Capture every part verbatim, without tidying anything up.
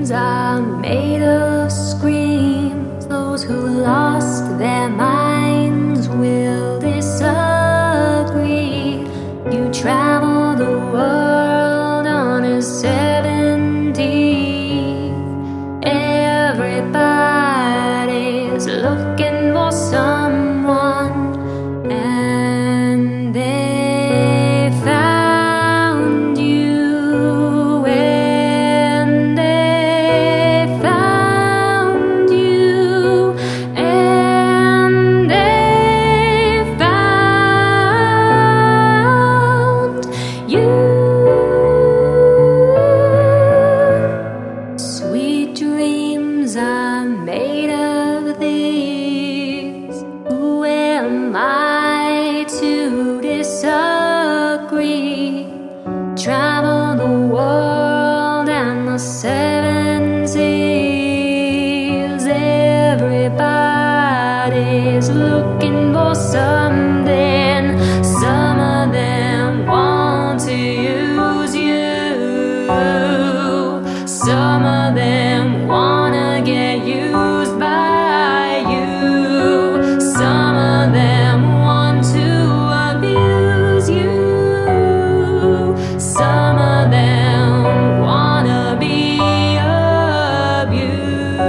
dreams are made of screams. Those who lost their minds will disagree. You travel the world on a seventy. Everybody's looking for someone, and they found you, and they found you, and they found you. Sweet dreams are made of these. Who am I to disagree? Travel the world and the seven seas. Everybody's looking for something. Some of them want to use you. Some of them wanna get used by you. Some of them want to abuse you. Some of them wanna be abused.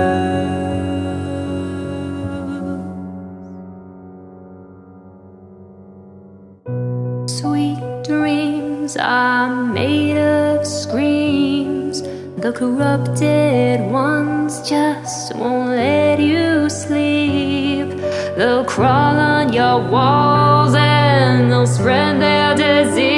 Sweet dreams are made of screams. The corrupted ones just won't let you sleep. They'll crawl on your walls and they'll spread their disease.